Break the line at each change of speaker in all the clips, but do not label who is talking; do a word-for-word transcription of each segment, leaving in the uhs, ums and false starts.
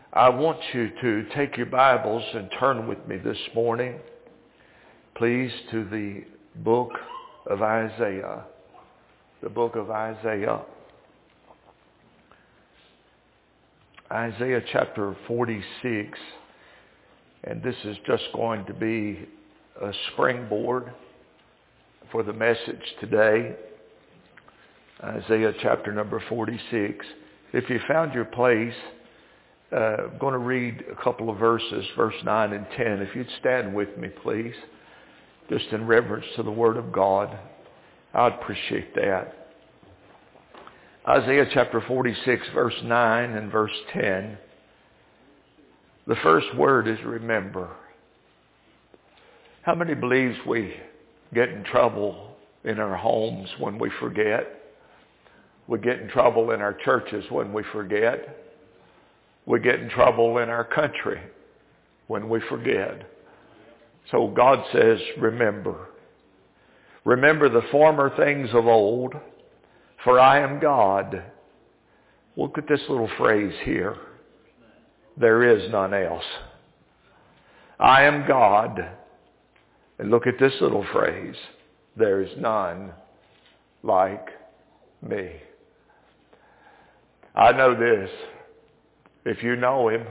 I want you to take your Bibles and turn with me this morning, please, to the book of Isaiah. The book of Isaiah. Isaiah chapter forty-six. And this is just going to be a springboard for the message today. Isaiah chapter number forty-six. If you found your place, Uh, I'm going to read a couple of verses, verse nine and ten. If you'd stand with me, please, just in reverence to the Word of God, I'd appreciate that. Isaiah chapter forty-six, verse nine and verse ten. The first word is remember. How many believes we get in trouble in our homes when we forget? We get in trouble in our churches when we forget. We get in trouble in our country when we forget. So God says, remember. Remember the former things of old, for I am God. Look at this little phrase here. There is none else. I am God. And look at this little phrase. There is none like me. I know this. If you know him,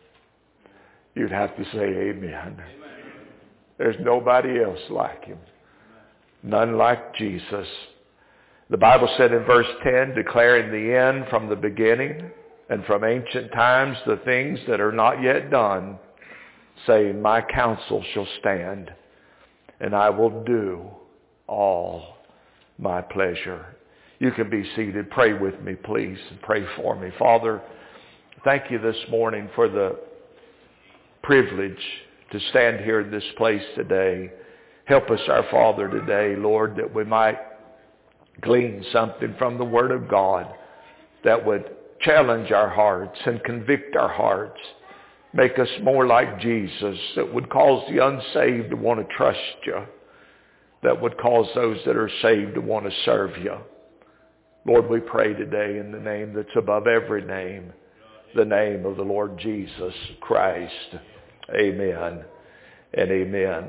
you'd have to say amen. Amen. There's nobody else like him. None like Jesus. The Bible said in verse ten, declaring the end from the beginning and from ancient times the things that are not yet done, saying, my counsel shall stand, and I will do all my pleasure. You can be seated. Pray with me, please, and pray for me. Father, thank you this morning for the privilege to stand here in this place today. Help us, our Father, today, Lord, that we might glean something from the Word of God that would challenge our hearts and convict our hearts, make us more like Jesus, that would cause the unsaved to want to trust you, that would cause those that are saved to want to serve you. Lord, we pray today in the name that's above every name, the name of the Lord Jesus Christ. Amen and amen.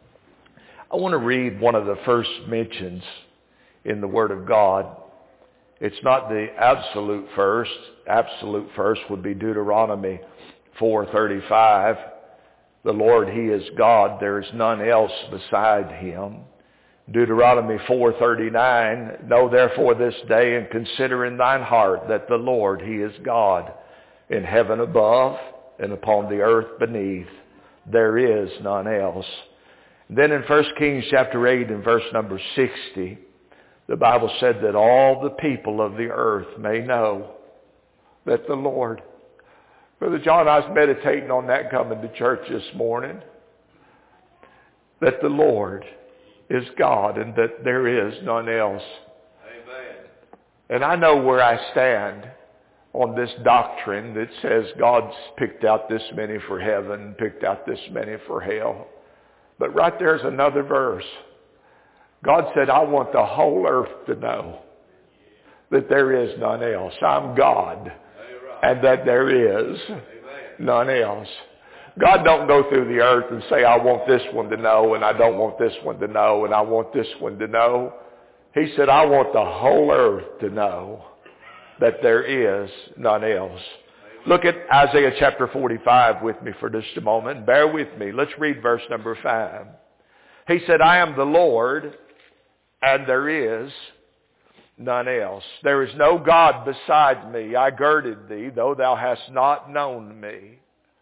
I want to read one of the first mentions in the Word of God. It's not the absolute first. Absolute first would be Deuteronomy four thirty-five. The Lord, He is God. There is none else beside Him. Deuteronomy four thirty-nine. Know therefore this day and consider in thine heart that the Lord, He is God. In heaven above and upon the earth beneath, there is none else. Then in First Kings chapter eight and verse number sixty, the Bible said that all the people of the earth may know that the Lord. Brother John, I was meditating on that coming to church this morning. That the Lord is God and that there is none else. Amen. And I know where I stand on this doctrine that says God's picked out this many for heaven, picked out this many for hell. But right there's another verse. God said, I want the whole earth to know that there is none else. I'm God, and that there is none else. God don't go through the earth and say, I want this one to know, and I don't want this one to know, and I want this one to know. He said, I want the whole earth to know that there is none else. Look at Isaiah chapter forty-five with me for just a moment. Bear with me. Let's read verse number five. He said, I am the Lord, and there is none else. There is no God beside me. I girded thee, though thou hast not known me.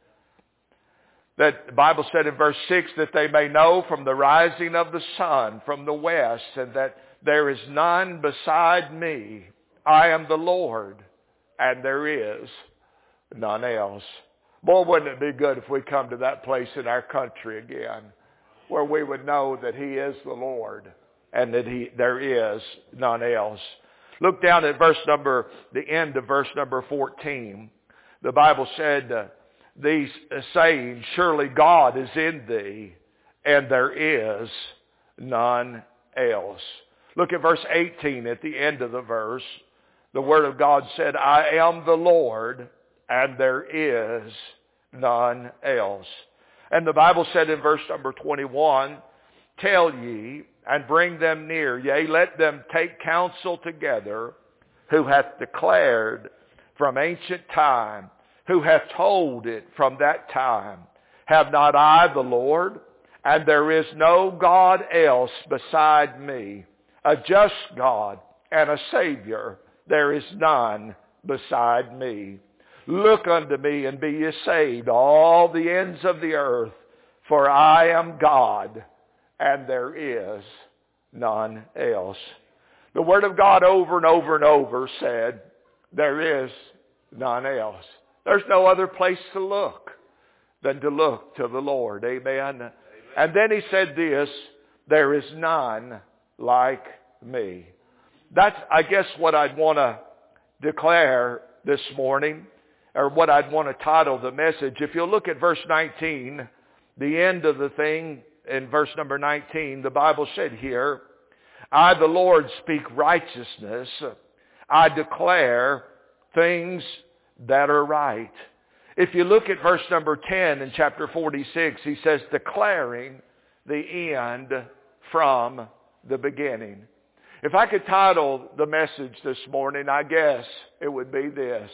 That the Bible said in verse six that they may know from the rising of the sun from the west, and that there is none beside me. I am the Lord, and there is none else. Boy, wouldn't it be good if we come to that place in our country again, where we would know that He is the Lord, and that He there is none else. Look down at verse number, the end of verse number fourteen. The Bible said, uh, these uh, saying, surely God is in thee, and there is none else. Look at verse eighteen at the end of the verse. The Word of God said, I am the Lord, and there is none else. And the Bible said in verse number twenty-one, tell ye, and bring them near, yea, let them take counsel together, who hath declared from ancient time, who hath told it from that time. Have not I the Lord? And there is no God else beside me, a just God and a Savior. There is none beside me. Look unto me and be ye saved, all the ends of the earth, for I am God, and there is none else. The Word of God over and over and over said, there is none else. There's no other place to look than to look to the Lord. Amen. Amen. And then he said this, there is none like me. That's, I guess, what I'd want to declare this morning, or what I'd want to title the message. If you'll look at verse nineteen, the end of the thing, in verse number nineteen, the Bible said here, I, the Lord, speak righteousness. I declare things that are right. If you look at verse number ten in chapter forty-six, he says, declaring the end from the beginning. If I could title the message this morning, I guess it would be this.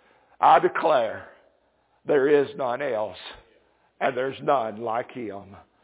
I declare there is none else, and there's none like him.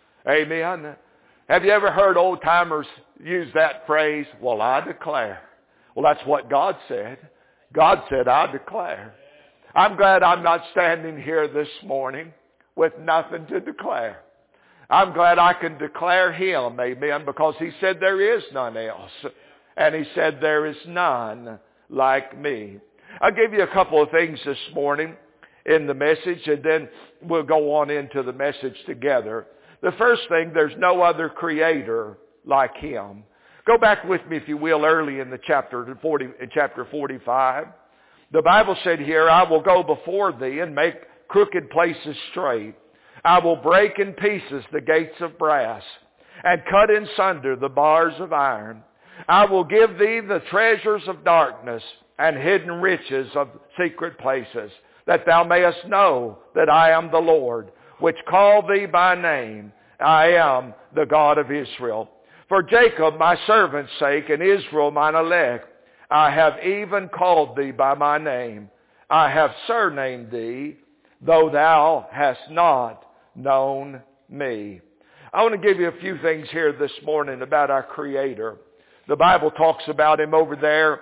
Amen. Have you ever heard old timers use that phrase? Well, I declare. Well, that's what God said. God said, I declare. I'm glad I'm not standing here this morning with nothing to declare. I'm glad I can declare him, amen, because he said there is none else. And he said there is none like me. I'll give you a couple of things this morning in the message, and then we'll go on into the message together. The first thing, there's no other creator like him. Go back with me, if you will, early in the chapter forty, in chapter forty-five. The Bible said here, I will go before thee and make crooked places straight. I will break in pieces the gates of brass and cut in sunder the bars of iron. I will give thee the treasures of darkness and hidden riches of secret places, that thou mayest know that I am the Lord, which called thee by name. I am the God of Israel. For Jacob my servant's sake, and Israel mine elect, I have even called thee by my name. I have surnamed thee, though thou hast not known me. I want to give you a few things here this morning about our Creator. The Bible talks about him over there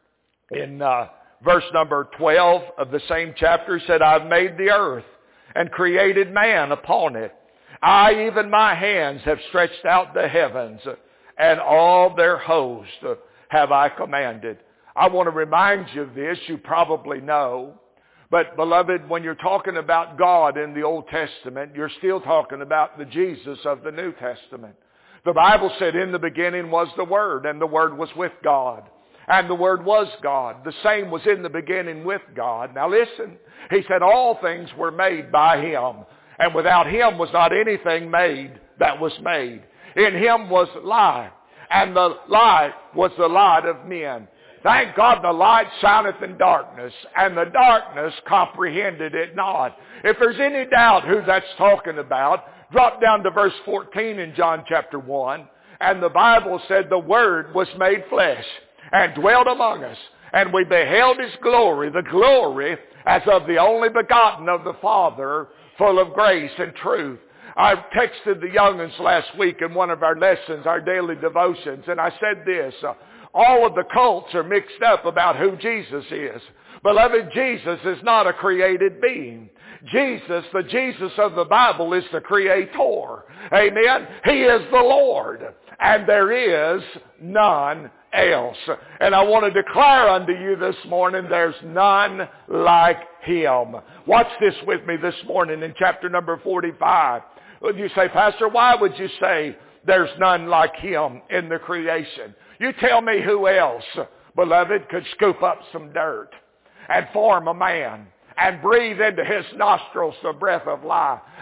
in uh, verse number twelve of the same chapter. He said, I've made the earth and created man upon it. I, even my hands, have stretched out the heavens, and all their host have I commanded. I want to remind you of this. You probably know. But, beloved, when you're talking about God in the Old Testament, you're still talking about the Jesus of the New Testament. The Bible said, in the beginning was the Word, and the Word was with God. And the Word was God. The same was in the beginning with God. Now listen, he said all things were made by him. And without him was not anything made that was made. In him was life, and the light was the light of men. Thank God the light shineth in darkness, and the darkness comprehended it not. If there's any doubt who that's talking about, drop down to verse fourteen in John chapter one. And the Bible said the Word was made flesh and dwelt among us. And we beheld his glory, the glory as of the only begotten of the Father, full of grace and truth. I texted the young'uns last week in one of our lessons, our daily devotions, and I said this, uh, all of the cults are mixed up about who Jesus is. Beloved, Jesus is not a created being. Jesus, the Jesus of the Bible, is the Creator. Amen? He is the Lord, and there is none else. And I want to declare unto you this morning, there's none like him. Watch this with me this morning in chapter number forty-five. Would you say, Pastor, why would you say there's none like him in the creation? You tell me who else, beloved, could scoop up some dirt and form a man and breathe into his nostrils the breath of life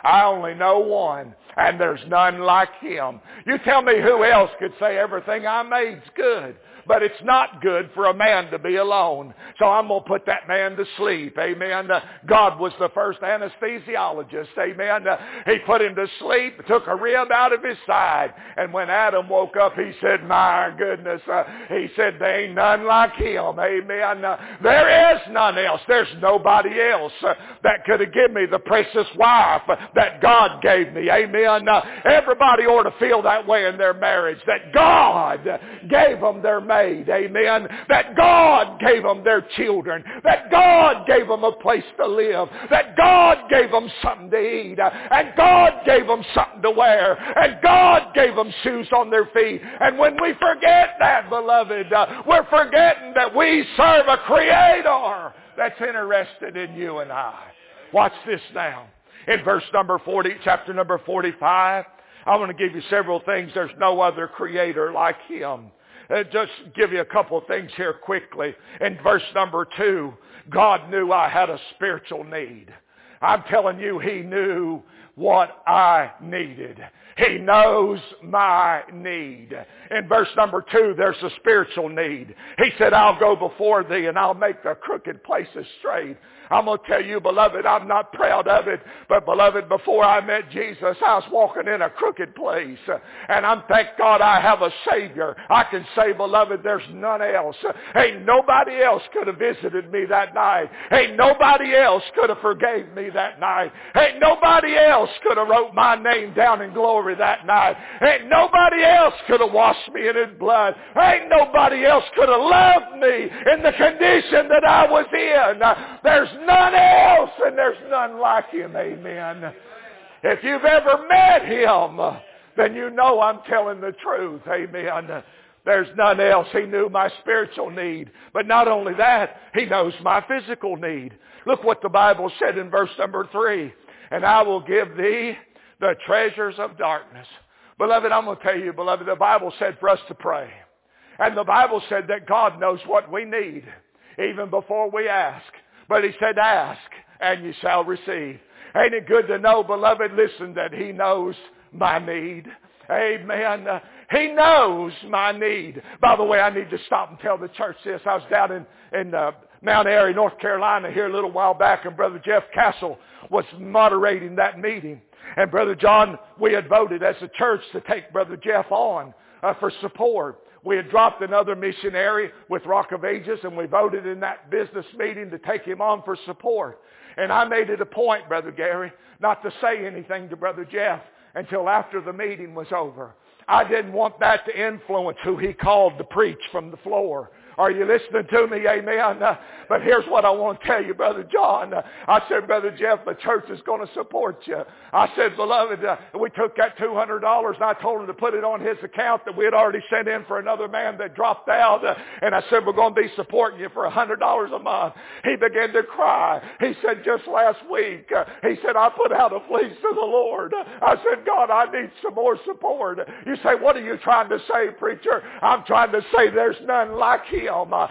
I only know one, and there's none like him. You tell me who else could say everything I made's good. But it's not good for a man to be alone. So I'm going to put that man to sleep. Amen. Uh, God was the first anesthesiologist. Amen. Uh, he put him to sleep, took a rib out of his side. And when Adam woke up, he said, my goodness. Uh, he said, there ain't none like him. Amen. Uh, there is none else. There's nobody else uh, that could have given me the precious wife uh, that God gave me. Amen. Uh, everybody ought to feel that way in their marriage, that God gave them their marriage. Made, amen, that God gave them their children, that God gave them a place to live, that God gave them something to eat, and God gave them something to wear, and God gave them shoes on their feet. And when we forget that, beloved, uh, we're forgetting that we serve a Creator that's interested in you and I. Watch this now. In verse number forty, chapter number forty-five, I want to give you several things. There's no other Creator like Him. Uh, just give you a couple of things here quickly. In verse number two, God knew I had a spiritual need. I'm telling you, He knew what I needed. He knows my need. In verse number two, there's a spiritual need. He said, I'll go before thee and I'll make the crooked places straight. I'm going to tell you, beloved, I'm not proud of it, but beloved, before I met Jesus, I was walking in a crooked place. And I'm, thank God, I have a Savior. I can say, beloved, there's none else. Ain't nobody else could have visited me that night. Ain't nobody else could have forgave me that night. Ain't nobody else could have wrote my name down in glory that night. Ain't nobody else could have washed me in His blood. Ain't nobody else could have loved me in the condition that I was in. There's none else, and there's none like Him. Amen. If you've ever met Him, then you know I'm telling the truth. Amen. There's none else. He knew my spiritual need. But not only that, He knows my physical need. Look what the Bible said in verse number three. And I will give thee the treasures of darkness. Beloved, I'm going to tell you, beloved, the Bible said for us to pray. And the Bible said that God knows what we need, even before we ask. But He said, ask, and you shall receive. Ain't it good to know, beloved, listen, that He knows my need. Amen. Uh, he knows my need. By the way, I need to stop and tell the church this. I was down in, in uh, Mount Airy, North Carolina here a little while back, and Brother Jeff Castle was moderating that meeting. And Brother John, we had voted as a church to take Brother Jeff on uh, for support. We had dropped another missionary with Rock of Ages, and we voted in that business meeting to take him on for support. And I made it a point, Brother Gary, not to say anything to Brother Jeff until after the meeting was over. I didn't want that to influence who he called to preach from the floor. Are you listening to me? Amen. Uh, but here's what I want to tell you, Brother John. Uh, I said, Brother Jeff, the church is going to support you. I said, beloved, uh, we took that two hundred dollars and I told him to put it on his account that we had already sent in for another man that dropped out. Uh, and I said, we're going to be supporting you for one hundred dollars a month. He began to cry. He said, just last week, uh, he said, I put out a fleece to the Lord. Uh, I said, God, I need some more support. You say, what are you trying to say, preacher? I'm trying to say there's none like Him. Uh,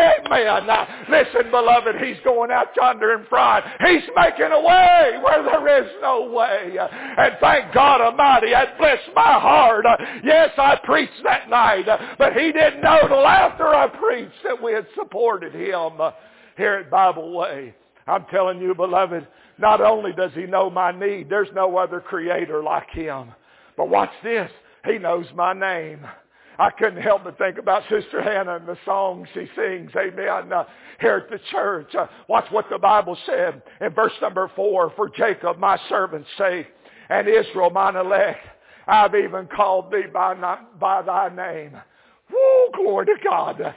amen. Uh, listen, beloved, He's going out yonder in front. He's making a way where there is no way. Uh, and thank God Almighty, that blessed my heart. Uh, yes, I preached that night, uh, but He didn't know till after I preached that we had supported Him uh, here at Bible Way. I'm telling you, beloved, not only does He know my need, there's no other Creator like Him. But watch this. He knows my name. I couldn't help but think about Sister Hannah and the songs she sings, amen, uh, here at the church. Uh, watch what the Bible said in verse number four. For Jacob, my servant's sake, and Israel, mine elect, I've even called thee by, not, by thy name. Woo, glory to God.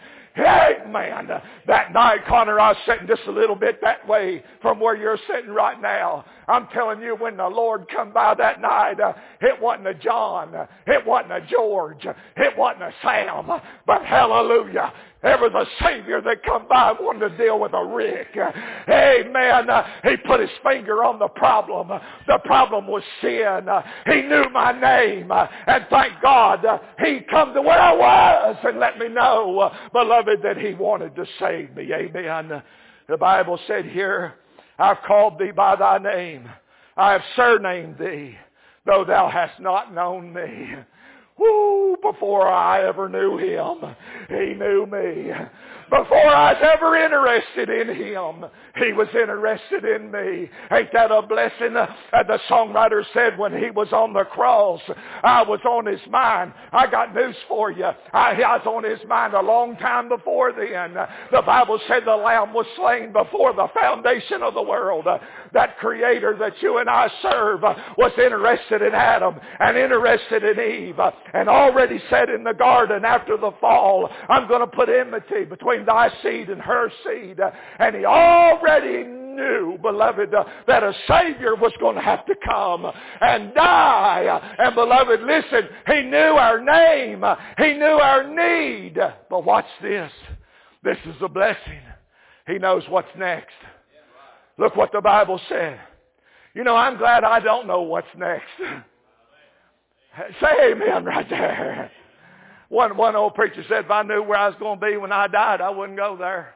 Amen. That night, Connor, I was sitting just a little bit that way from where you're sitting right now. I'm telling you, when the Lord come by that night, uh, it wasn't a John, uh, it wasn't a George, uh, it wasn't a Sam, uh, but hallelujah, there was a Savior that come by and wanted to deal with a Rick. Uh, amen. Uh, he put His finger on the problem. Uh, the problem was sin. Uh, he knew my name, uh, and thank God uh, He come to where I was and let me know, uh, beloved, that He wanted to save me. Amen. Uh, the Bible said here, I've called thee by thy name. I have surnamed thee, though thou hast not known me. Woo, before I ever knew him, he knew me. Before I was ever interested in him, he was interested in me. Ain't that a blessing? Uh, the songwriter said when he was on the cross, I was on his mind. I got news for you. I, I was on his mind a long time before then. Uh, the Bible said the Lamb was slain before the foundation of the world. Uh, that Creator that you and I serve uh, was interested in Adam and interested in Eve. Uh, and already said in the garden after the fall, I'm going to put enmity between thy seed and her seed. Uh, and he already knew, beloved, uh, that a Savior was going to have to come and die. Uh, and beloved, listen, he knew our name. Uh, he knew our need. But watch this. This is a blessing. He knows what's next. Look what the Bible said. You know, I'm glad I don't know what's next. Say amen right there. One, one old preacher said, if I knew where I was going to be when I died, I wouldn't go there.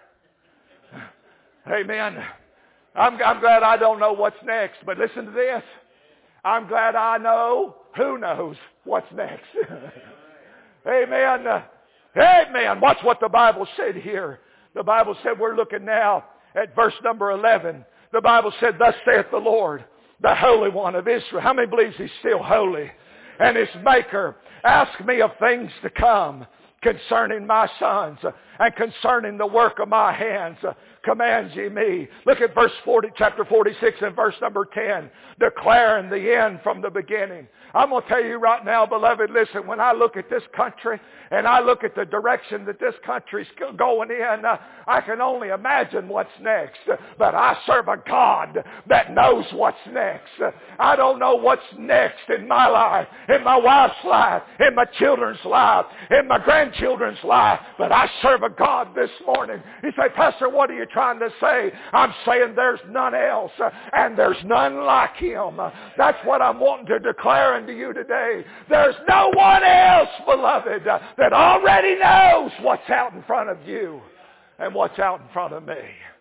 Amen. I'm, I'm glad I don't know what's next. But listen to this. I'm glad I know who knows what's next. Amen. Amen. Watch what the Bible said here. The Bible said we're looking now at verse number eleven. The Bible said, thus saith the Lord, the Holy One of Israel. How many believes he's still holy? And his Maker, ask me of things to come concerning my sons and concerning the work of my hands. Commands ye me. Look at verse forty, chapter forty-six and verse number ten. Declaring the end from the beginning. I'm going to tell you right now, beloved, listen, when I look at this country and I look at the direction that this country's going in, uh, I can only imagine what's next. But I serve a God that knows what's next. I don't know what's next in my life, in my wife's life, in my children's life, in my grandchildren's life. But I serve a God this morning. You say, Pastor, what are you trying to say? I'm saying there's none else, uh, and there's none like him. Uh, that's what I'm wanting to declare unto you today. There's no one else, beloved, uh, that already knows what's out in front of you and what's out in front of me.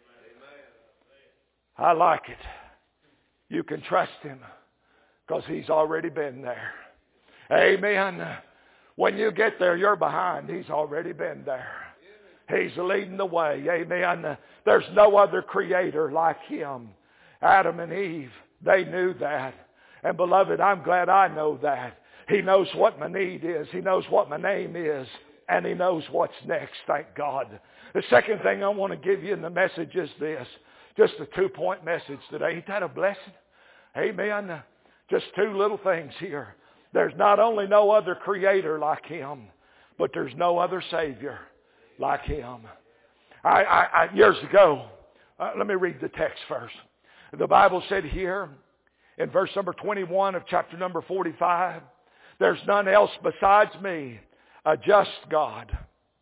I like it. You can trust him because he's already been there. Amen. When you get there, you're behind. He's already been there. He's leading the way. Amen. There's no other creator like him. Adam and Eve, they knew that. And beloved, I'm glad I know that. He knows what my need is. He knows what my name is. And he knows what's next, thank God. The second thing I want to give you in the message is this. Just a two-point message today. Ain't that a blessing? Amen. Just two little things here. There's not only no other creator like him, but there's no other Savior like him. I, I, I years ago, uh, let me read the text first. The Bible said here in verse number twenty-one of chapter number forty-five, there's none else besides me, a just God.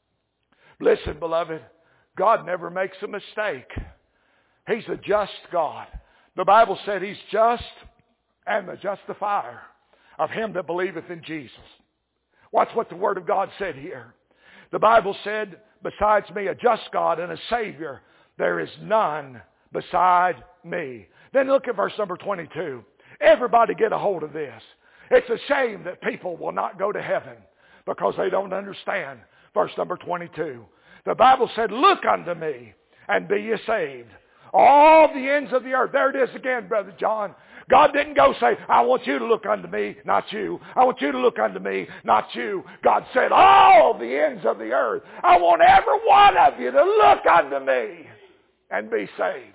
Listen, beloved, God never makes a mistake. He's a just God. The Bible said he's just and the justifier of him that believeth in Jesus. Watch what the Word of God said here. The Bible said, besides me, a just God and a Savior, there is none beside me. Then look at verse number twenty-two. Everybody get a hold of this. It's a shame that people will not go to heaven because they don't understand. Verse number twenty-two. The Bible said, look unto me and be ye saved. All the ends of the earth. There it is again, Brother John. God didn't go say, I want you to look unto me, not you. I want you to look unto me, not you. God said, all the ends of the earth. I want every one of you to look unto me and be saved.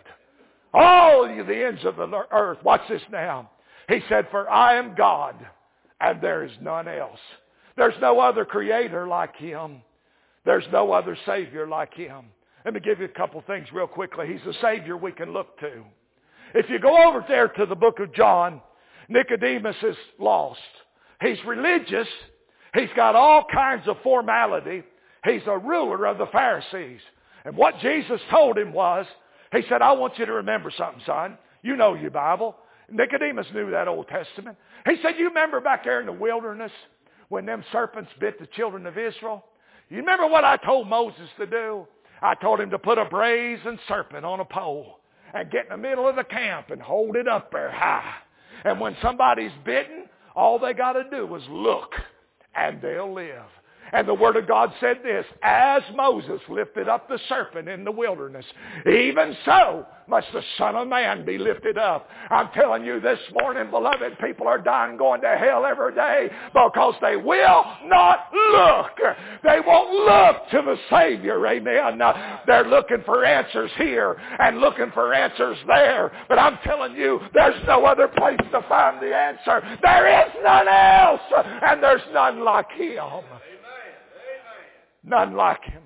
All the ends of the earth. Watch this now. He said, for I am God and there is none else. There's no other creator like him. There's no other Savior like him. Let me give you a couple things real quickly. He's a Savior we can look to. If you go over there to the book of John, Nicodemus is lost. He's religious. He's got all kinds of formality. He's a ruler of the Pharisees. And what Jesus told him was, he said, I want you to remember something, son. You know your Bible. Nicodemus knew that Old Testament. He said, you remember back there in the wilderness when them serpents bit the children of Israel? You remember what I told Moses to do? I told him to put a brazen serpent on a pole and get in the middle of the camp and hold it up there high. And when somebody's bitten, all they got to do is look, and they'll live. And the Word of God said this, as Moses lifted up the serpent in the wilderness, even so must the Son of Man be lifted up. I'm telling you this morning, beloved, people are dying going to hell every day because they will not look. They won't look to the Savior, amen. They're looking for answers here and looking for answers there. But I'm telling you, there's no other place to find the answer. There is none else, and there's none like Him. None like Him.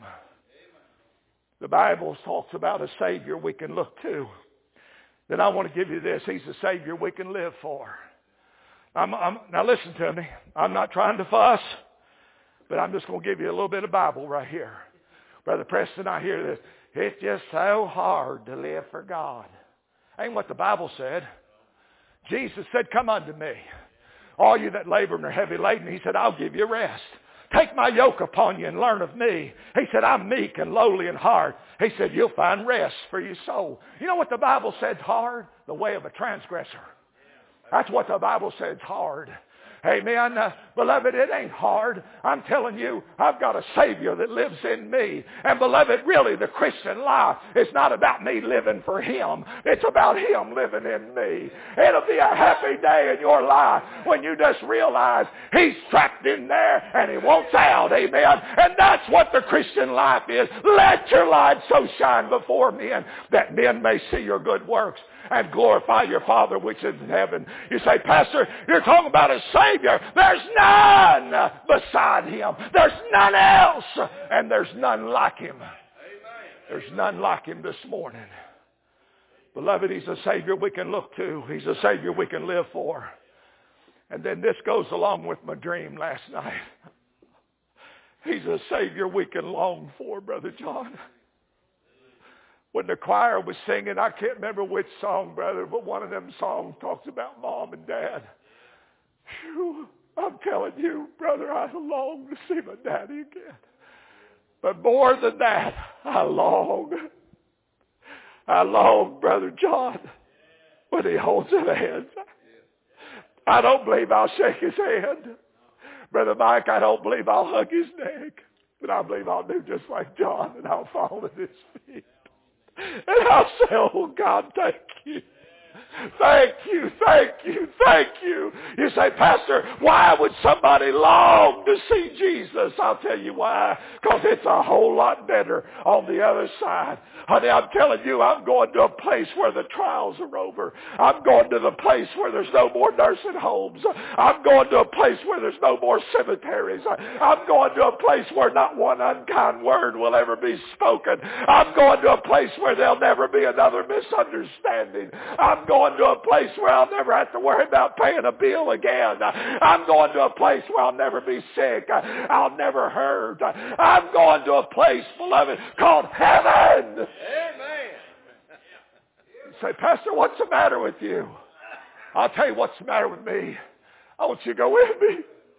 The Bible talks about a Savior we can look to. Then I want to give you this. He's a Savior we can live for. I'm, I'm, now listen to me. I'm not trying to fuss, but I'm just going to give you a little bit of Bible right here. Brother Preston, I hear this. It's just so hard to live for God. Ain't what the Bible said. Jesus said, come unto me, all you that labor and are heavy laden. He said, I'll give you rest. Take my yoke upon you and learn of me. He said, I'm meek and lowly in heart. He said, you'll find rest for your soul. You know what the Bible says hard? The way of a transgressor. That's what the Bible says hard. Amen. Uh, beloved, it ain't hard. I'm telling you, I've got a Savior that lives in me. And beloved, really the Christian life is not about me living for Him. It's about Him living in me. It'll be a happy day in your life when you just realize He's trapped in there and He wants out. Amen. And that's what the Christian life is. Let your light so shine before men that men may see your good works and glorify your Father which is in heaven. You say, Pastor, you're talking about a Savior. There's none beside Him. There's none else. And there's none like Him. There's none like Him this morning. Beloved, He's a Savior we can look to. He's a Savior we can live for. And then this goes along with my dream last night. He's a Savior we can long for, Brother John. When the choir was singing, I can't remember which song, brother, but one of them songs talks about Mom and Dad. Whew, I'm telling you, brother, I long to see my daddy again. But more than that, I long, I long, Brother John, when he holds his hands. I don't believe I'll shake his hand. Brother Mike, I don't believe I'll hug his neck. But I believe I'll do just like John, and I'll fall at his feet. And I'll say, oh God, thank you. Thank you, thank you, thank you. You say, Pastor, why would somebody long to see Jesus? I'll tell you why. Because it's a whole lot better on the other side. Honey, I'm telling you, I'm going to a place where the trials are over. I'm going to the place where there's no more nursing homes. I'm going to a place where there's no more cemeteries. I'm going to a place where not one unkind word will ever be spoken. I'm going to a place where there'll never be another misunderstanding. I'm going to a place where I'll never have to worry about paying a bill again. I'm going to a place where I'll never be sick. I'll never hurt. I'm going to a place, beloved, called heaven. Amen. You say, Pastor, what's the matter with you? I'll tell you what's the matter with me. I want you to go with me.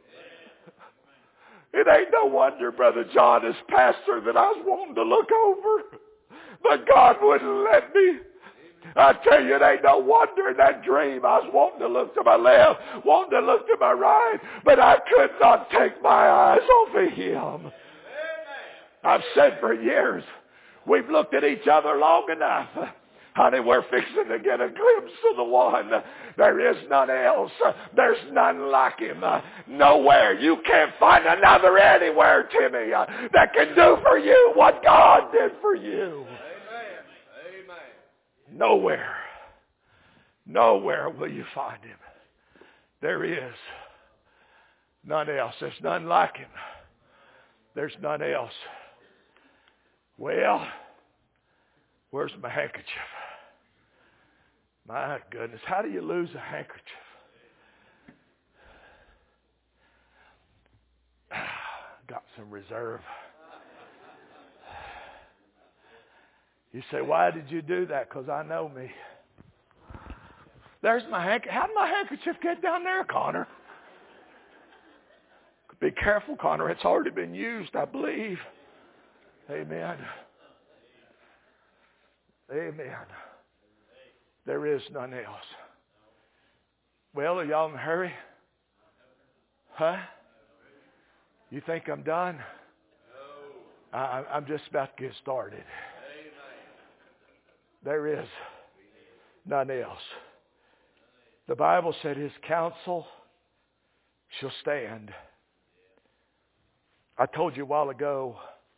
It ain't no wonder, Brother John, as pastor, that I was wanting to look over. But God wouldn't let me. I tell you, it ain't no wonder in that dream I was wanting to look to my left, wanting to look to my right, but I could not take my eyes off of Him. I've said for years, we've looked at each other long enough. Honey, we're fixing to get a glimpse of the one. There is none else. There's none like Him. Nowhere. You can't find another anywhere, Timmy, that can do for you what God did for you. Nowhere, nowhere will you find Him. There is none else. There's none like Him. There's none else. Well, where's my handkerchief? My goodness, how do you lose a handkerchief? Got some reserve. You say, why did you do that? Because I know me. There's my handkerchief. How did my handkerchief get down there, Connor? Be careful, Connor. It's already been used, I believe. Amen. Amen. There is none else. Well, are y'all in a hurry? Huh? You think I'm done? I, I'm just about to get started. There is none else. The Bible said his counsel shall stand. I told you a while ago,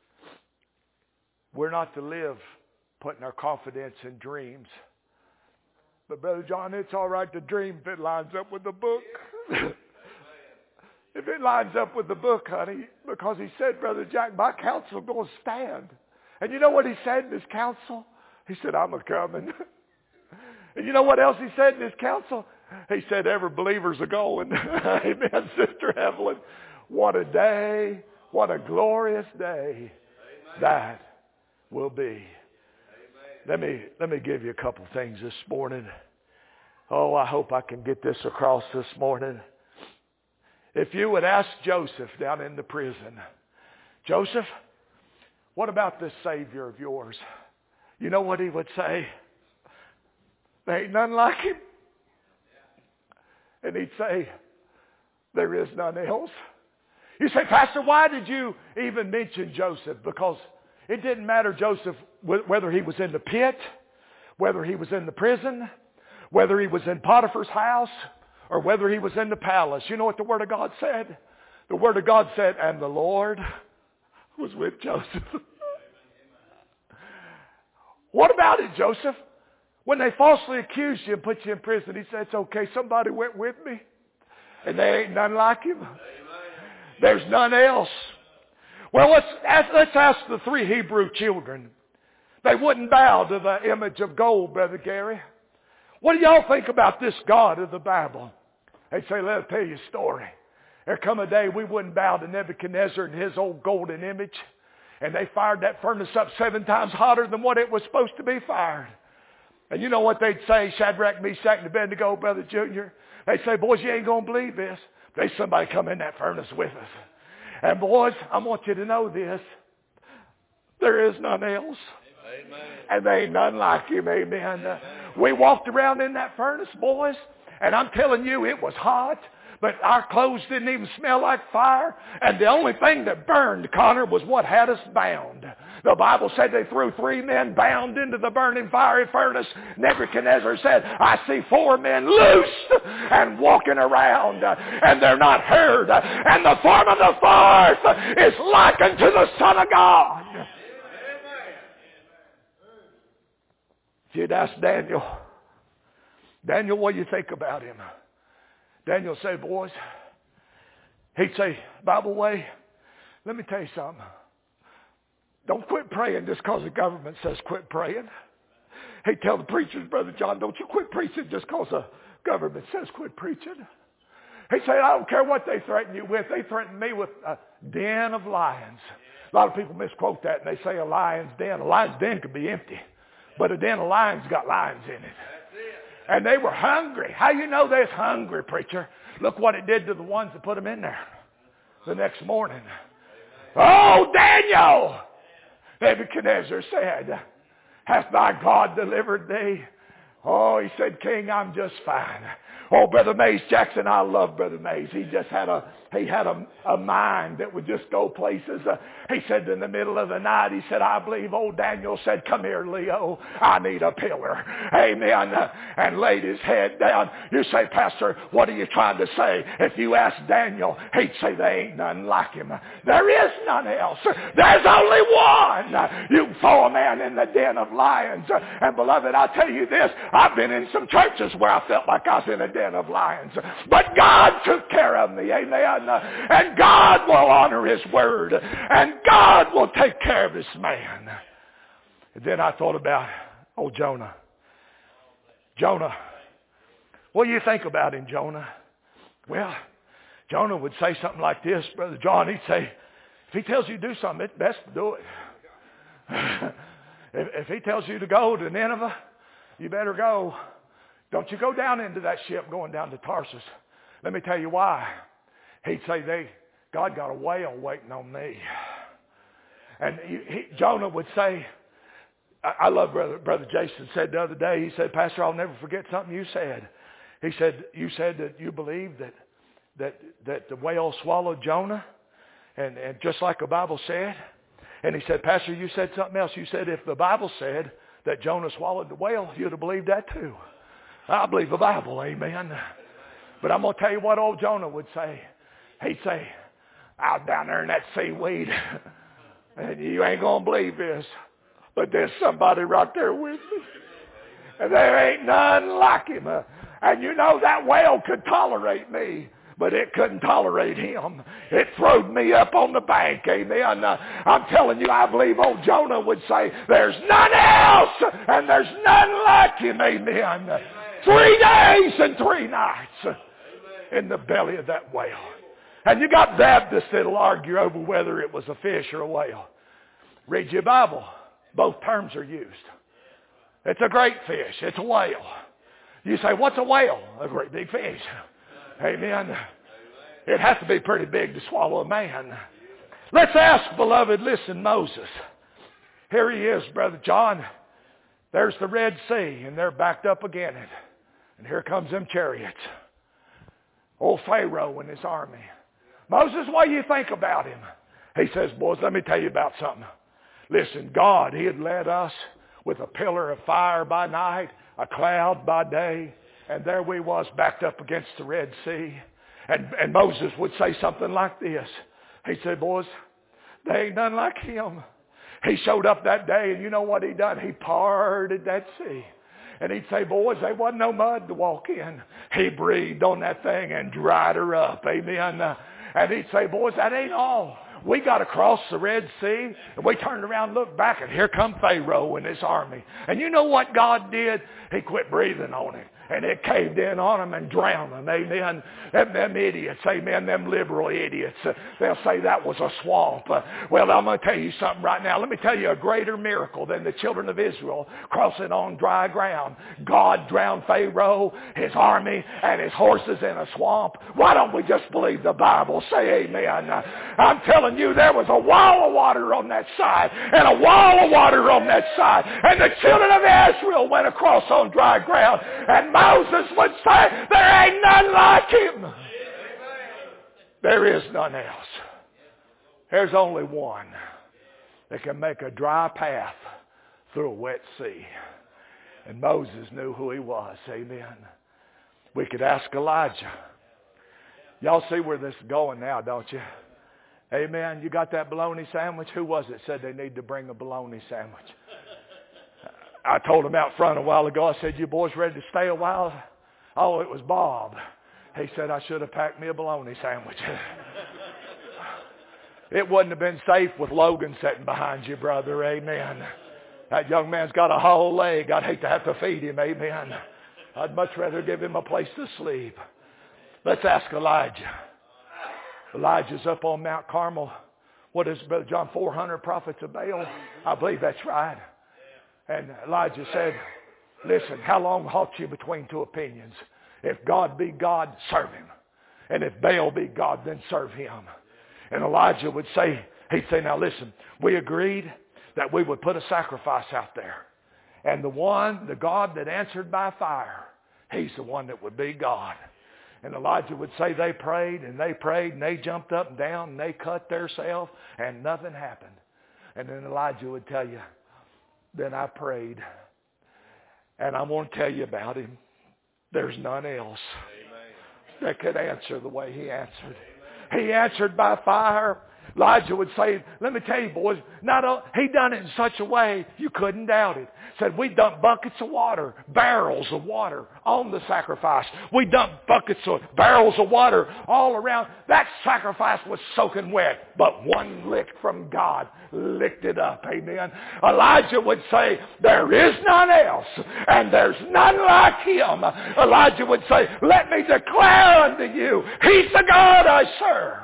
we're not to live putting our confidence in dreams. But Brother John, it's all right to dream if it lines up with the book. If it lines up with the book, honey, because he said, Brother Jack, my counsel is going to stand. And you know what he said in his counsel? He said, I'm a-coming. And you know what else he said in his counsel? He said, every believer's a-going. Amen, Sister Evelyn. What a day. What a glorious day. Amen. That will be. Amen. Let me, let me give you a couple things this morning. Oh, I hope I can get this across this morning. If you would ask Joseph down in the prison, Joseph, what about this Savior of yours? You know what he would say? There ain't none like him. And he'd say, there is none else. You say, Pastor, why did you even mention Joseph? Because it didn't matter, Joseph, whether he was in the pit, whether he was in the prison, whether he was in Potiphar's house, or whether he was in the palace. You know what the Word of God said? The Word of God said, and the Lord was with Joseph. What about it, Joseph? When they falsely accused you and put you in prison, he said, it's okay, somebody went with me. And there ain't none like him. There's none else. Well, let's ask, let's ask the three Hebrew children. They wouldn't bow to the image of gold, Brother Gary. What do y'all think about this God of the Bible? They'd say, let me tell you a story. There come a day we wouldn't bow to Nebuchadnezzar and his old golden image. And they fired that furnace up seven times hotter than what it was supposed to be fired. And you know what they'd say, Shadrach, Meshach, and Abednego, Brother Junior? They'd say, boys, you ain't going to believe this. There's somebody come in that furnace with us. And boys, I want you to know this. There is none else. Amen. And there ain't none like him. Amen. Amen. Uh, we walked around in that furnace, boys, and I'm telling you, it was hot. But our clothes didn't even smell like fire. And the only thing that burned, Connor, was what had us bound. The Bible said they threw three men bound into the burning fiery furnace. Nebuchadnezzar said, I see four men loosed and walking around, and they're not hurt. And the form of the fourth is likened to the Son of God. If you'd ask Daniel, Daniel, what do you think about him? Daniel say, boys, he'd say, Bible way, let me tell you something. Don't quit praying just because the government says quit praying. He'd tell the preachers, Brother John, don't you quit preaching just because the government says quit preaching. He'd say, I don't care what they threaten you with. They threaten me with a den of lions. A lot of people misquote that and they say a lion's den. A lion's den could be empty, but a den of lions got lions in it. And they were hungry. How you know they're hungry, preacher? Look what it did to the ones that put them in there the next morning. Oh, Daniel! Nebuchadnezzar said, hath thy God delivered thee? Oh, he said, King, I'm just fine. Oh, Brother Mays Jackson, I love Brother Mays. He just had a he had a, a mind that would just go places. Uh, he said in the middle of the night, he said, I believe old Daniel said, come here, Leo. I need a pillar. Amen. Uh, and laid his head down. You say, Pastor, what are you trying to say? If you ask Daniel, he'd say, there ain't none like him. There is none else. There's only one. You can throw a man in the den of lions. And beloved, I'll tell you this. I've been in some churches where I felt like I was in a den of lions. But God took care of me. Amen. And God will honor his word. And God will take care of this man. And then I thought about old Jonah. Jonah. What do you think about him, Jonah? Well, Jonah would say something like this, Brother John. He'd say, if he tells you to do something, it's best to do it. if, if he tells you to go to Nineveh, you better go. Don't you go down into that ship going down to Tarsus. Let me tell you why. He'd say, they, God got a whale waiting on me. And he, he, Jonah would say, I, I love Brother, Brother Jason said the other day, he said, Pastor, I'll never forget something you said. He said, you said that you believe that that that the whale swallowed Jonah, and, and just like the Bible said. And he said, Pastor, you said something else. You said if the Bible said that Jonah swallowed the whale, you'd have believed that too. I believe the Bible, amen. But I'm going to tell you what old Jonah would say. He'd say, I was down there in that seaweed, and you ain't going to believe this, but there's somebody right there with me. And there ain't none like him. And you know that whale could tolerate me, but it couldn't tolerate him. It throwed me up on the bank, amen. Uh, I'm telling you, I believe old Jonah would say, there's none else, and there's none like him, amen. Amen. Three days and three nights amen. In the belly of that whale. And you got Baptists that'll argue over whether it was a fish or a whale. Read your Bible. Both terms are used. It's a great fish. It's a whale. You say, what's a whale? A great big fish. Amen. It has to be pretty big to swallow a man. Let's ask, beloved, listen, Moses. Here he is, Brother John. There's the Red Sea, and they're backed up against it. And here comes them chariots. Old Pharaoh and his army. Moses, what do you think about him? He says, boys, let me tell you about something. Listen, God, he had led us with a pillar of fire by night, a cloud by day, and there we was backed up against the Red Sea. And, and Moses would say something like this. He said, boys, there ain't none like him. He showed up that day, and you know what he done? He parted that sea. And he'd say, boys, there wasn't no mud to walk in. He breathed on that thing and dried her up. Amen. And he'd say, boys, that ain't all. We got across the Red Sea, and we turned around and looked back, and here come Pharaoh and his army. And you know what God did? He quit breathing on it. And it caved in on them and drowned them. Amen. Them, them idiots. Amen. Them liberal idiots. Uh, they'll say that was a swamp. Uh, well, I'm going to tell you something right now. Let me tell you a greater miracle than the children of Israel crossing on dry ground. God drowned Pharaoh, his army, and his horses in a swamp. Why don't we just believe the Bible? Say amen. Uh, I'm telling you, there was a wall of water on that side and a wall of water on that side. And the children of Israel went across on dry ground. And Moses would say, there ain't none like him. There is none else. There's only one that can make a dry path through a wet sea. And Moses knew who he was. Amen. We could ask Elijah. Y'all see where this is going now, don't you? Amen. You got that bologna sandwich? Who was it said they need to bring a bologna sandwich? I told him out front a while ago, I said, you boys ready to stay a while? Oh, it was Bob. He said, I should have packed me a bologna sandwich. It wouldn't have been safe with Logan sitting behind you, brother. Amen. That young man's got a whole leg. I'd hate to have to feed him. Amen. I'd much rather give him a place to sleep. Let's ask Elijah. Elijah's up on Mount Carmel. What is Brother John, four hundred prophets of Baal? I believe that's right. And Elijah said, listen, how long halt you between two opinions? If God be God, serve him. And if Baal be God, then serve him. And Elijah would say, he'd say, now listen, we agreed that we would put a sacrifice out there. And the one, the God that answered by fire, he's the one that would be God. And Elijah would say they prayed and they prayed and they jumped up and down and they cut theirself and nothing happened. And then Elijah would tell you, then I prayed, and I want to tell you about him. There's none else Amen. That could answer the way he answered. Amen. He answered by fire. Elijah would say, let me tell you, boys, not a, he done it in such a way you couldn't doubt it. Said, we dumped buckets of water, barrels of water on the sacrifice. We dumped buckets of barrels of water all around. That sacrifice was soaking wet, but one lick from God licked it up. Amen. Elijah would say, there is none else, and there's none like him. Elijah would say, let me declare unto you, he's the God I serve.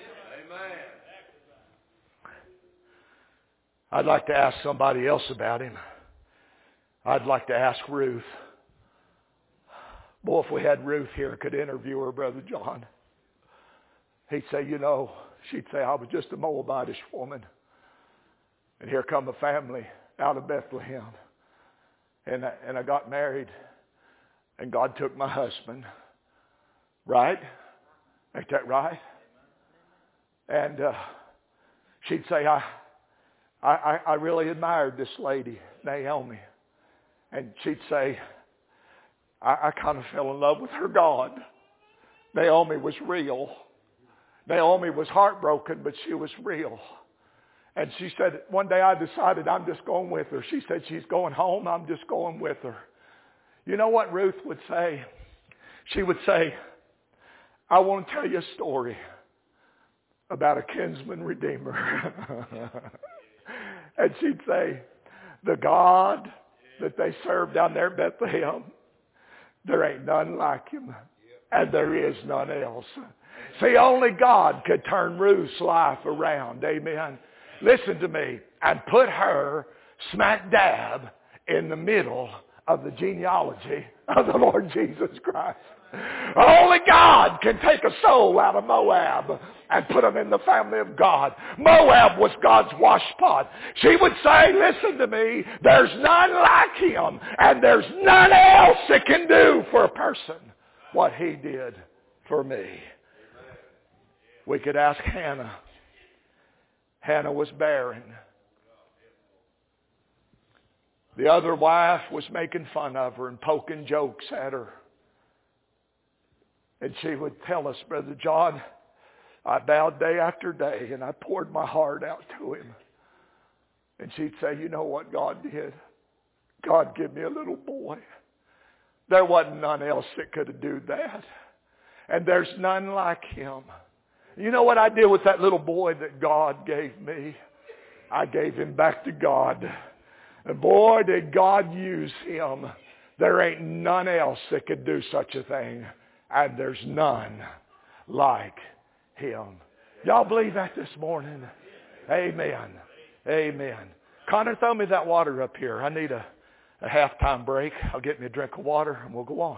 I'd like to ask somebody else about him. I'd like to ask Ruth. Boy, if we had Ruth here, could interview her, Brother John. He'd say, you know, she'd say, I was just a Moabitish woman. And here come a family out of Bethlehem. And I, and I got married And God took my husband. Right? Ain't that right? And uh, she'd say, I, I, I really admired this lady, Naomi. And she'd say, I, I kind of fell in love with her God. Naomi was real. Naomi was heartbroken, but she was real. And she said, one day I decided I'm just going with her. She said she's going home. I'm just going with her. You know what Ruth would say? She would say, I want to tell you a story about a kinsman redeemer. And she'd say, the God that they serve down there at Bethlehem, there ain't none like him. And there is none else. See, only God could turn Ruth's life around. Amen. Listen to me. And put her smack dab in the middle of the genealogy of the Lord Jesus Christ. Only God can take a soul out of Moab and put them in the family of God. Moab was God's washpot. She would say, listen to me, there's none like him, and there's none else that can do for a person what he did for me. We could ask Hannah. Hannah was barren. The other wife was making fun of her and poking jokes at her. And she would tell us, Brother John, I bowed day after day and I poured my heart out to him. And she'd say, you know what God did? God gave me a little boy. There wasn't none else that could have done that. And there's none like him. You know what I did with that little boy that God gave me? I gave him back to God. And boy, did God use him. There ain't none else that could do such a thing. And there's none like him. Y'all believe that this morning? Amen. Amen. Connor, throw me that water up here. I need a, a halftime break. I'll get me a drink of water and we'll go on.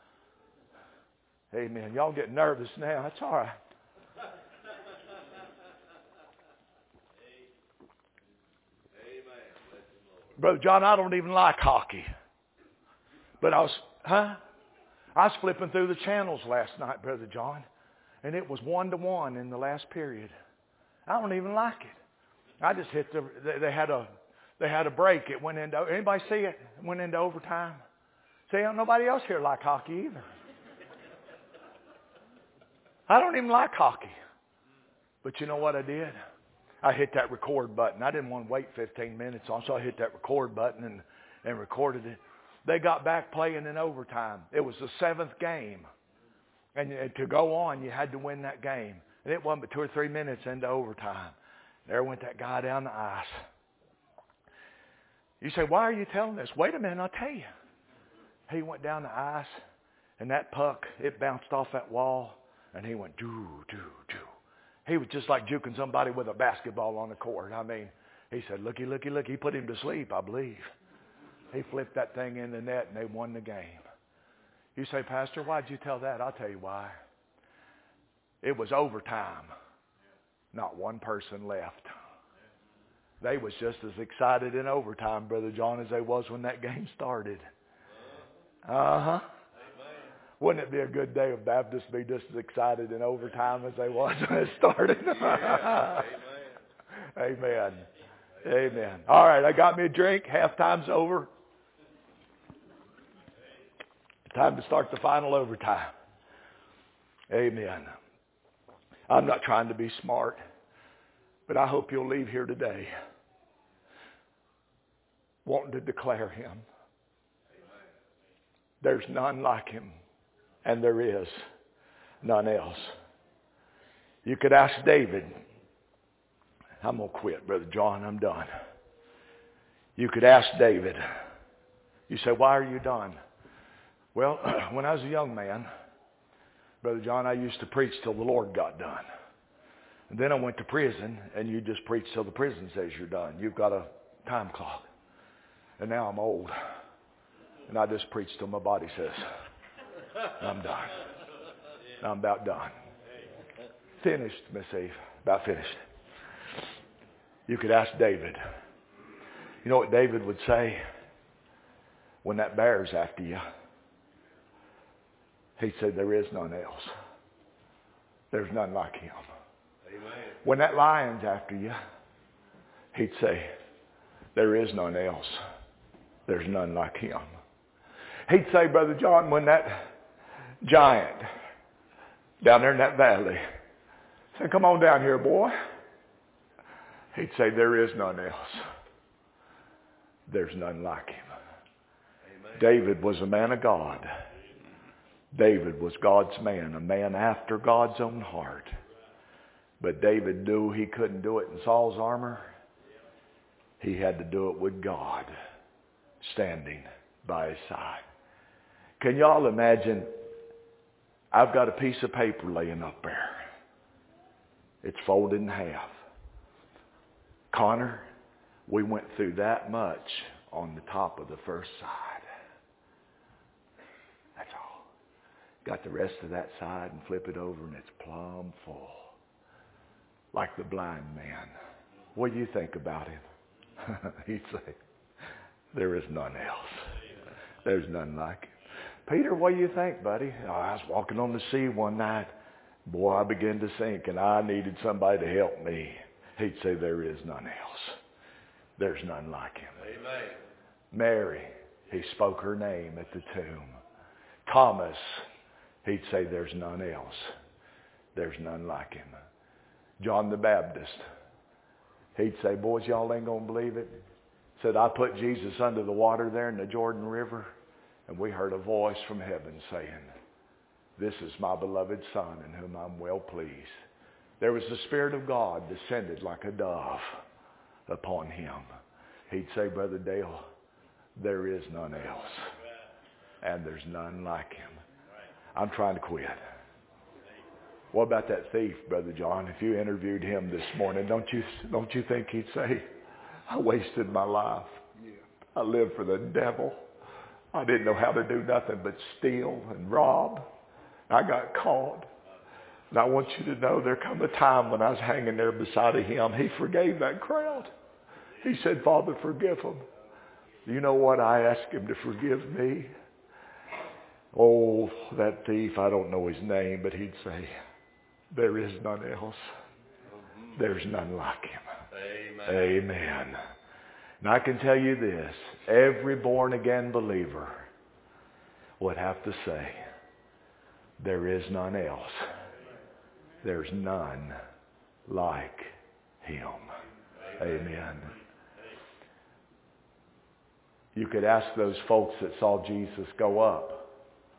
Amen. Y'all get nervous now. That's all right. Brother John, I don't even like hockey. But I was, huh? I was flipping through the channels last night, Brother John, and it was one to one in the last period. I don't even like it. I just hit the. They, they had a, they had a break. It went into. Anybody see it? It went into overtime. See, nobody else here like hockey either. I don't even like hockey. But you know what I did? I hit that record button. I didn't want to wait fifteen minutes on, so I hit that record button and, and recorded it. They got back playing in overtime. It was the seventh game. And to go on, you had to win that game. And it wasn't but two or three minutes into overtime. There went that guy down the ice. You say, why are you telling this? Wait a minute, I'll tell you. He went down the ice, and that puck, it bounced off that wall, and he went doo, doo, doo. He was just like juking somebody with a basketball on the court. I mean, he said, looky, looky, looky. He put him to sleep, I believe. He flipped that thing in the net, and they won the game. You say, Pastor, why'd you tell that? I'll tell you why. It was overtime. Not one person left. They was just as excited in overtime, Brother John, as they was when that game started. Uh-huh. Wouldn't it be a good day if Baptists be just as excited in overtime as they was when it started? Yeah. Amen. Amen. Amen. All right, I got me a drink. Halftime's over. Time to start the final overtime. Amen. I'm not trying to be smart, but I hope you'll leave here today wanting to declare him. There's none like him, and there is none else. You could ask David. I'm going to quit, Brother John. I'm done. You could ask David. You say, why are you done? Well, when I was a young man, Brother John, I used to preach till the Lord got done. And then I went to prison, and you just preach till the prison says you're done. You've got a time clock. And now I'm old. And I just preach till my body says, I'm done. I'm about done. Finished, Miss Eve. About finished. You could ask David. You know what David would say when that bear's after you? He said, there is none else. There's none like him.
Amen.
When that lion's after you, he'd say, there is none else. There's none like him. He'd say, Brother John, when that giant down there in that valley said, come on down here, boy. He'd say, there is none else. There's none like him. Amen. David was a man of God. David was God's man, a man after God's own heart. But David knew he couldn't do it in Saul's armor. He had to do it with God standing by his side. Can y'all imagine? I've got a piece of paper laying up there. It's folded in half. Connor, we went through that much on the top of the first side. That's all. Got the rest of that side and flip it over and it's plumb full. Like the blind man. What do you think about him? He'd say, there is none else. There's none like him. Peter, what do you think, buddy? Oh, I was walking on the sea one night. Boy, I began to sink and I needed somebody to help me. He'd say, there is none else. There's none like him.
Amen.
Mary, he spoke her name at the tomb. Thomas, he'd say, there's none else. There's none like him. John the Baptist, he'd say, boys, y'all ain't going to believe it. Said, I put Jesus under the water there in the Jordan River, and we heard a voice from heaven saying, this is my beloved Son in whom I'm well pleased. There was the Spirit of God descended like a dove upon him. He'd say, Brother Dale, there is none else. And there's none like him. I'm trying to quit. What about that thief, Brother John? If you interviewed him this morning, don't you don't you think he'd say, I wasted my life. I lived for the devil. I didn't know how to do nothing but steal and rob. I got caught. And I want you to know there come a time when I was hanging there beside of him, he forgave that crowd. He said, Father, forgive them. You know what? I asked him to forgive me. Oh, that thief, I don't know his name, but he'd say, there is none else. There's none like him.
Amen.
Amen. And I can tell you this, every born-again believer would have to say, there is none else. There's none like him. Amen. You could ask those folks that saw Jesus go up.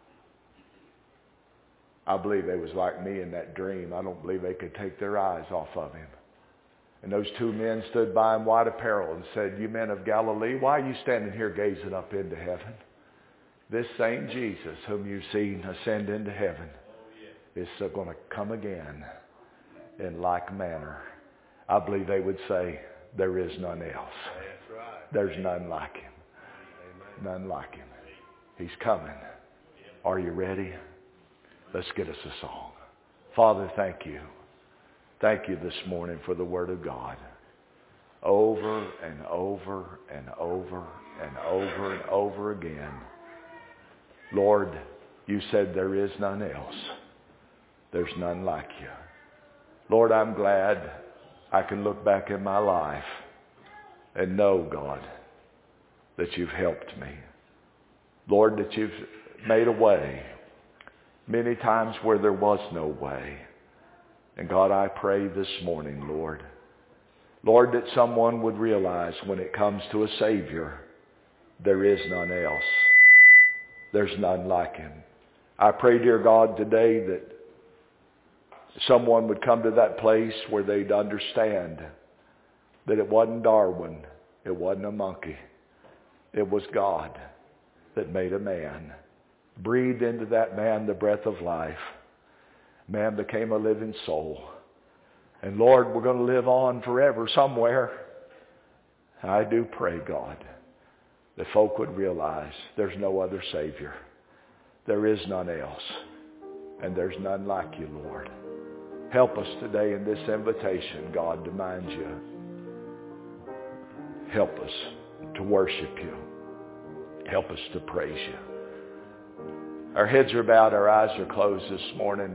I believe they was like me in that dream. I don't believe they could take their eyes off of him. And those two men stood by in white apparel and said, you men of Galilee, why are you standing here gazing up into heaven? This same Jesus whom you've seen ascend into heaven is going to come again in like manner. I believe they would say, there is none else.
That's right.
There's none like him.
Amen.
None like him. He's coming. Are you ready? Let's get us a song. Father, thank you. Thank you this morning for the Word of God. Over and over and over and over and over again. Lord, you said there is none else. There's none like you. Lord, I'm glad I can look back in my life and know, God, that you've helped me. Lord, that you've made a way many times where there was no way. And God, I pray this morning, Lord, Lord, that someone would realize when it comes to a Savior, there is none else. There's none like him. I pray, dear God, today that someone would come to that place where they'd understand that it wasn't Darwin, it wasn't a monkey. It was God that made a man, breathed into that man the breath of life. Man became a living soul. And Lord, we're going to live on forever somewhere. I do pray, God, that folk would realize there's no other Savior. There is none else. And there's none like you, Lord. Help us today in this invitation, God, to mind you. Help us to worship you. Help us to praise you. Our heads are bowed, our eyes are closed this morning.